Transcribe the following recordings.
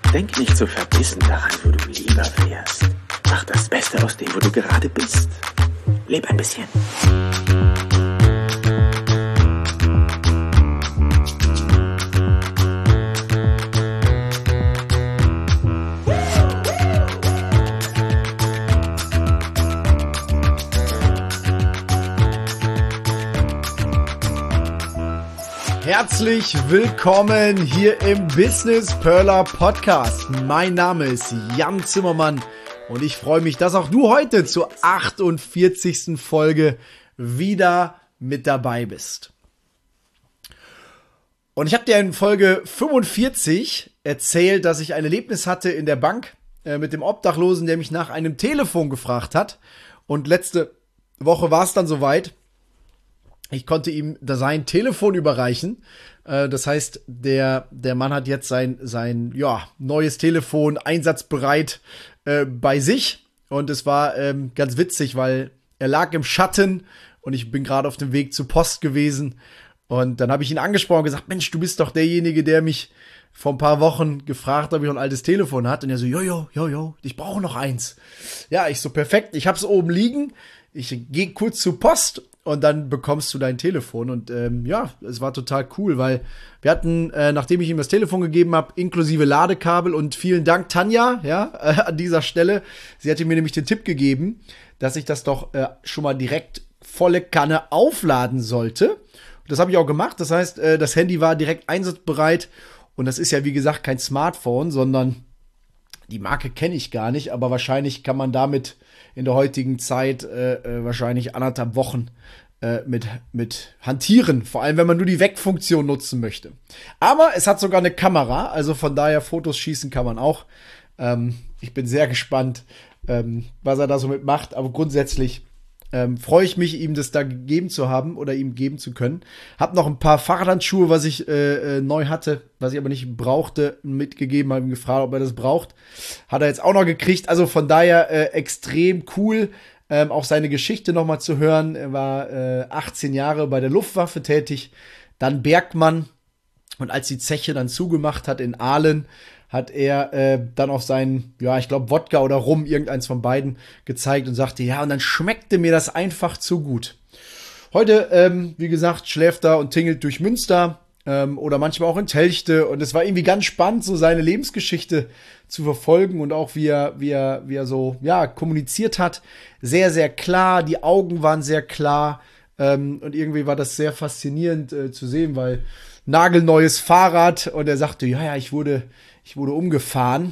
Denk nicht so verbissen daran, wo du lieber wärst. Mach das Beste aus dem, wo du gerade bist. Leb ein bisschen. Herzlich willkommen hier im Business Perler Podcast. Mein Name ist Jan Zimmermann und ich freue mich, dass auch du heute zur 48. Folge wieder mit dabei bist. Und ich habe dir in Folge 45 erzählt, dass ich ein Erlebnis hatte in der Bank mit dem Obdachlosen, der mich nach einem Telefon gefragt hat. Und letzte Woche war es dann soweit. Ich konnte ihm sein Telefon überreichen. Das heißt, der Mann hat jetzt sein neues Telefon einsatzbereit bei sich. Und es war ganz witzig, weil er lag im Schatten und ich bin gerade auf dem Weg zur Post gewesen. Und dann habe ich ihn angesprochen und gesagt, Mensch, du bist doch derjenige, der mich vor ein paar Wochen gefragt hat, ob ich noch ein altes Telefon hat. Und er so, jo, ich brauche noch eins. Ja, ich so, perfekt, ich hab's oben liegen. Ich gehe kurz zur Post. Und dann bekommst du dein Telefon. Und es war total cool, weil wir hatten, nachdem ich ihm das Telefon gegeben habe, inklusive Ladekabel und vielen Dank, Tanja, an dieser Stelle. Sie hatte mir nämlich den Tipp gegeben, dass ich das doch schon mal direkt volle Kanne aufladen sollte. Und das habe ich auch gemacht. Das heißt, das Handy war direkt einsatzbereit. Und das ist ja, wie gesagt, kein Smartphone, sondern die Marke kenne ich gar nicht. Aber wahrscheinlich kann man damit in der heutigen Zeit wahrscheinlich 1,5 Wochen mit hantieren. Vor allem, wenn man nur die Weg-Funktion nutzen möchte. Aber es hat sogar eine Kamera. Also von daher, Fotos schießen kann man auch. Ich bin sehr gespannt, was er da so mitmacht. Aber grundsätzlich freue ich mich, ihm das da gegeben zu haben oder ihm geben zu können. Hab noch ein paar Fahrradhandschuhe, was ich neu hatte, was ich aber nicht brauchte, mitgegeben, habe ihn gefragt, ob er das braucht. Hat er jetzt auch noch gekriegt. Also von daher extrem cool, auch seine Geschichte noch mal zu hören. Er war 18 Jahre bei der Luftwaffe tätig, dann Bergmann. Und als die Zeche dann zugemacht hat in Aalen, hat er dann auf seinen, ich glaube Wodka oder Rum, irgendeins von beiden, gezeigt und sagte, ja, und dann schmeckte mir das einfach zu gut. Heute, wie gesagt, schläft er und tingelt durch Münster oder manchmal auch in Telchte. Und es war irgendwie ganz spannend, so seine Lebensgeschichte zu verfolgen und auch wie er so, kommuniziert hat. Sehr, sehr klar, die Augen waren sehr klar und irgendwie war das sehr faszinierend zu sehen, weil nagelneues Fahrrad und er sagte, ich wurde umgefahren.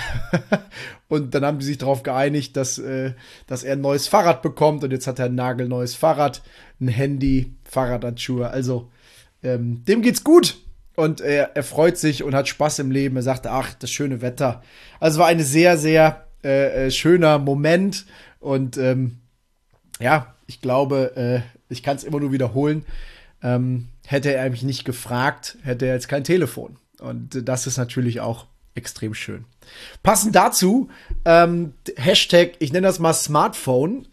Und dann haben die sich darauf geeinigt, dass er ein neues Fahrrad bekommt. Und jetzt hat er ein nagelneues Fahrrad, ein Handy, Fahrradhandschuhe. Also dem geht's gut. Und er freut sich und hat Spaß im Leben. Er sagte, ach, das schöne Wetter. Also es war ein sehr, sehr schöner Moment. Und ich glaube, ich kann es immer nur wiederholen. Hätte er mich nicht gefragt, hätte er jetzt kein Telefon. Und das ist natürlich auch extrem schön. Passend dazu, Hashtag, ich nenne das mal Smartphone,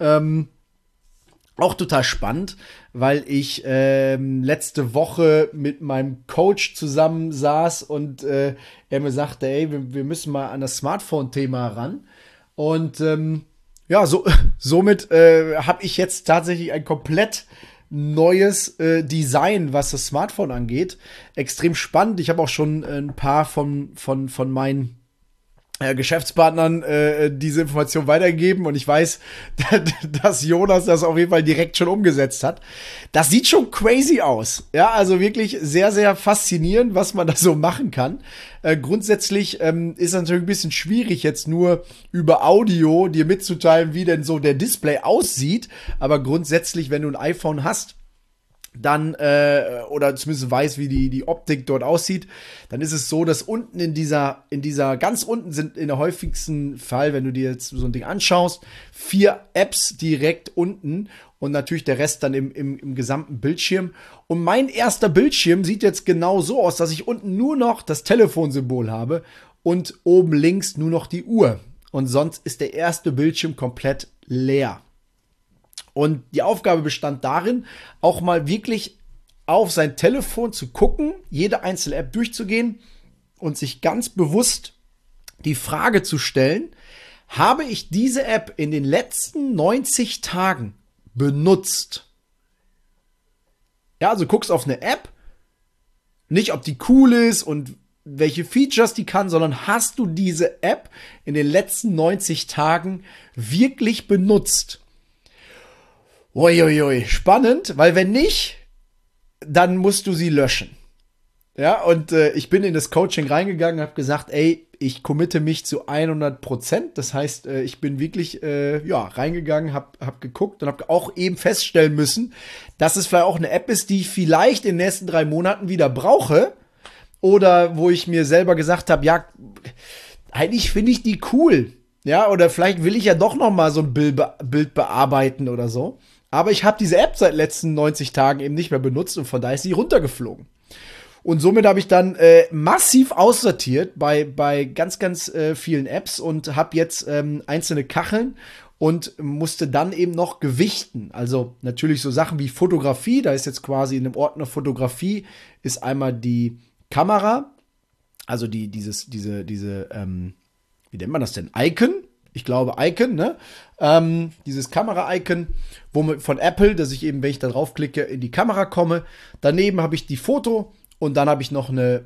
auch total spannend, weil ich letzte Woche mit meinem Coach zusammen saß und er mir sagte, ey, wir müssen mal an das Smartphone-Thema ran. Und somit habe ich jetzt tatsächlich ein komplett neues Design, was das Smartphone angeht. Extrem spannend. Ich habe auch schon ein paar von meinen Geschäftspartnern diese Information weitergegeben und ich weiß, dass Jonas das auf jeden Fall direkt schon umgesetzt hat. Das sieht schon crazy aus. Ja, also wirklich sehr, sehr faszinierend, was man da so machen kann. Grundsätzlich ist es natürlich ein bisschen schwierig, jetzt nur über Audio dir mitzuteilen, wie denn so der Display aussieht. Aber grundsätzlich, wenn du ein iPhone hast, dann, oder zumindest weiß, wie die Optik dort aussieht, dann ist es so, dass unten in dieser, ganz unten sind in der häufigsten Fall, wenn du dir jetzt so ein Ding anschaust, 4 Apps direkt unten und natürlich der Rest dann im gesamten Bildschirm. Und mein erster Bildschirm sieht jetzt genau so aus, dass ich unten nur noch das Telefonsymbol habe und oben links nur noch die Uhr. Und sonst ist der erste Bildschirm komplett leer. Und die Aufgabe bestand darin, auch mal wirklich auf sein Telefon zu gucken, jede einzelne App durchzugehen und sich ganz bewusst die Frage zu stellen, habe ich diese App in den letzten 90 Tagen benutzt? Ja, also guckst auf eine App, nicht ob die cool ist und welche Features die kann, sondern hast du diese App in den letzten 90 Tagen wirklich benutzt? Uiuiui, spannend, weil wenn nicht, dann musst du sie löschen. Ja, und ich bin in das Coaching reingegangen und habe gesagt, ey, ich committe mich zu 100%. Das heißt, ich bin wirklich reingegangen, hab geguckt und habe auch eben feststellen müssen, dass es vielleicht auch eine App ist, die ich vielleicht in den nächsten 3 Monaten wieder brauche. Oder wo ich mir selber gesagt habe, ja, eigentlich finde ich die cool. Ja, oder vielleicht will ich ja doch noch mal so ein Bild bearbeiten oder so. Aber ich habe diese App seit letzten 90 Tagen eben nicht mehr benutzt und von daher ist sie runtergeflogen. Und somit habe ich dann massiv aussortiert bei ganz, ganz vielen Apps und habe jetzt einzelne Kacheln und musste dann eben noch gewichten. Also natürlich so Sachen wie Fotografie, da ist jetzt quasi in dem Ordner Fotografie ist einmal die Kamera, also diese, wie nennt man das denn? Icon? Ich glaube Icon, ne? Dieses Kamera-Icon, von Apple, dass ich eben, wenn ich da draufklicke, in die Kamera komme. Daneben habe ich die Foto und dann habe ich noch eine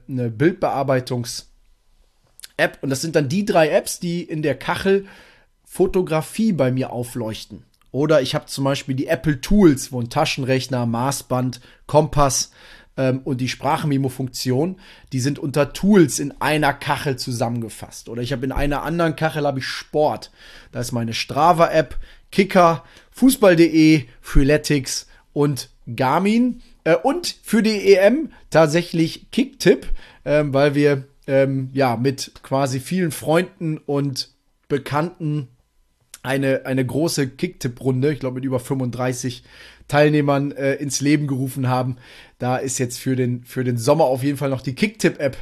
Bildbearbeitungs-App. Und das sind dann die 3 Apps, die in der Kachel Fotografie bei mir aufleuchten. Oder ich habe zum Beispiel die Apple Tools, wo ein Taschenrechner, Maßband, Kompass und die Sprachmemo-Funktion, die sind unter Tools in einer Kachel zusammengefasst. Oder ich habe in einer anderen Kachel habe ich Sport. Da ist meine Strava-App, Kicker, Fußball.de, Freeletics und Garmin. Und für die EM tatsächlich Kicktipp, weil wir mit quasi vielen Freunden und Bekannten eine große Kicktipp-Runde, ich glaube mit über 35 Teilnehmern ins Leben gerufen haben. Da ist jetzt für den Sommer auf jeden Fall noch die Kicktipp-App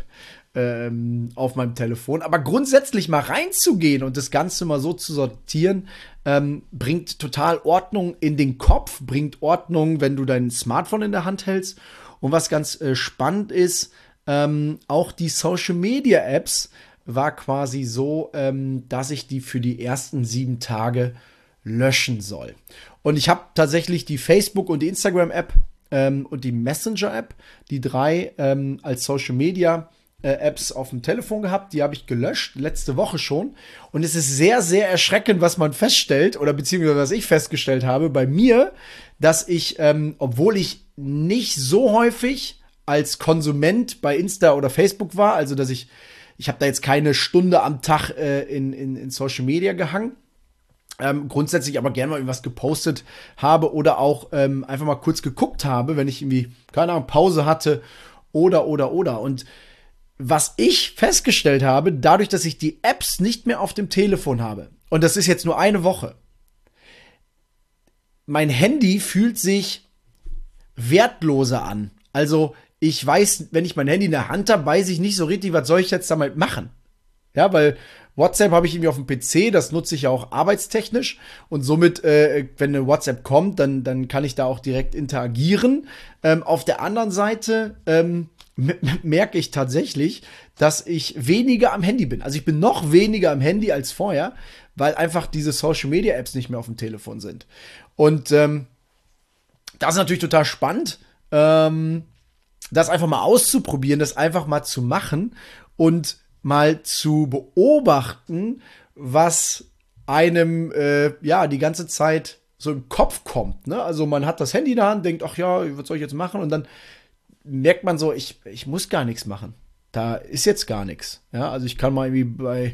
auf meinem Telefon. Aber grundsätzlich mal reinzugehen und das Ganze mal so zu sortieren, bringt total Ordnung in den Kopf, bringt Ordnung, wenn du dein Smartphone in der Hand hältst. Und was ganz spannend ist, auch die Social-Media-Apps war quasi so, dass ich die für die ersten 7 Tage löschen soll. Und ich habe tatsächlich die Facebook- und die Instagram-App und die Messenger-App, die 3 als Social-Media-Apps auf dem Telefon gehabt. Die habe ich gelöscht, letzte Woche schon. Und es ist sehr, sehr erschreckend, was man feststellt, oder beziehungsweise was ich festgestellt habe bei mir, dass ich, obwohl ich nicht so häufig als Konsument bei Insta oder Facebook war, also dass ich habe da jetzt keine Stunde am Tag in Social Media gehangen, grundsätzlich aber gerne mal irgendwas gepostet habe oder auch einfach mal kurz geguckt habe, wenn ich irgendwie, keine Ahnung, Pause hatte oder. Und was ich festgestellt habe, dadurch, dass ich die Apps nicht mehr auf dem Telefon habe, und das ist jetzt nur eine Woche, mein Handy fühlt sich wertloser an. Also ich weiß, wenn ich mein Handy in der Hand habe, weiß ich nicht so richtig, was soll ich jetzt damit machen. Ja, weil WhatsApp habe ich irgendwie auf dem PC, das nutze ich ja auch arbeitstechnisch und somit, wenn eine WhatsApp kommt, dann kann ich da auch direkt interagieren. Auf der anderen Seite merke ich tatsächlich, dass ich weniger am Handy bin. Also ich bin noch weniger am Handy als vorher, weil einfach diese Social-Media-Apps nicht mehr auf dem Telefon sind. Und das ist natürlich total spannend, das einfach mal auszuprobieren, das einfach mal zu machen und mal zu beobachten, was einem die ganze Zeit so im Kopf kommt. Ne? Also man hat das Handy in der Hand, denkt, ach ja, was soll ich jetzt machen? Und dann merkt man so, ich muss gar nichts machen. Da ist jetzt gar nichts. Ja? Also ich kann mal irgendwie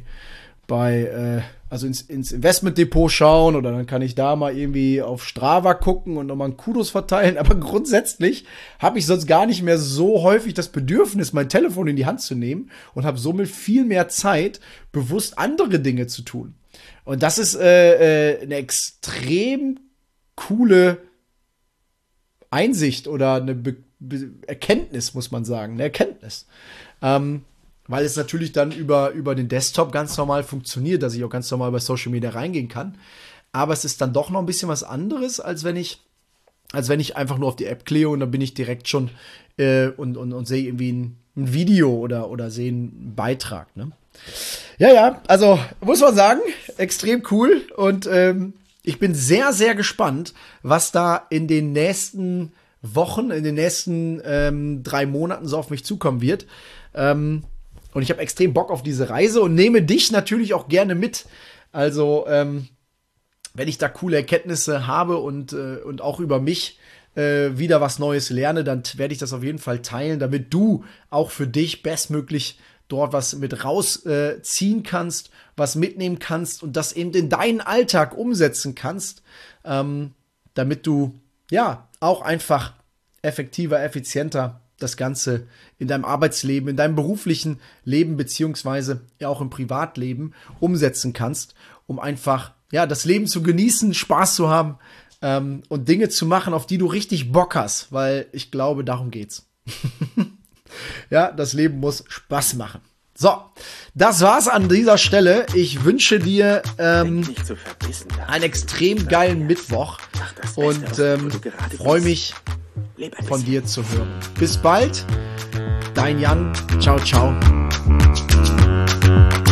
ins Investmentdepot schauen oder dann kann ich da mal irgendwie auf Strava gucken und nochmal einen Kudos verteilen. Aber grundsätzlich habe ich sonst gar nicht mehr so häufig das Bedürfnis, mein Telefon in die Hand zu nehmen und habe somit viel mehr Zeit, bewusst andere Dinge zu tun. Und das ist eine extrem coole Einsicht oder eine Erkenntnis, muss man sagen. Eine Erkenntnis. Weil es natürlich dann über den Desktop ganz normal funktioniert, dass ich auch ganz normal bei Social Media reingehen kann. Aber es ist dann doch noch ein bisschen was anderes, als wenn ich einfach nur auf die App klicke und dann bin ich direkt schon und sehe irgendwie ein Video oder sehe einen Beitrag. Ne? Ja, also muss man sagen, extrem cool und ich bin sehr, sehr gespannt, was da in den nächsten Wochen, in den nächsten 3 Monaten so auf mich zukommen wird. Und ich habe extrem Bock auf diese Reise und nehme dich natürlich auch gerne mit. Also, wenn ich da coole Erkenntnisse habe und auch über mich wieder was Neues lerne, dann werde ich das auf jeden Fall teilen, damit du auch für dich bestmöglich dort was mit rausziehen kannst, was mitnehmen kannst und das eben in deinen Alltag umsetzen kannst, damit du ja auch einfach effektiver, effizienter das Ganze in deinem Arbeitsleben, in deinem beruflichen Leben beziehungsweise ja auch im Privatleben umsetzen kannst, um einfach ja das Leben zu genießen, Spaß zu haben und Dinge zu machen, auf die du richtig Bock hast, weil ich glaube, darum geht's. Ja, das Leben muss Spaß machen. So, das war's an dieser Stelle. Ich wünsche dir einen extrem geilen Mittwoch und freue mich, von dir zu hören. Bis bald, dein Jan. Ciao, ciao.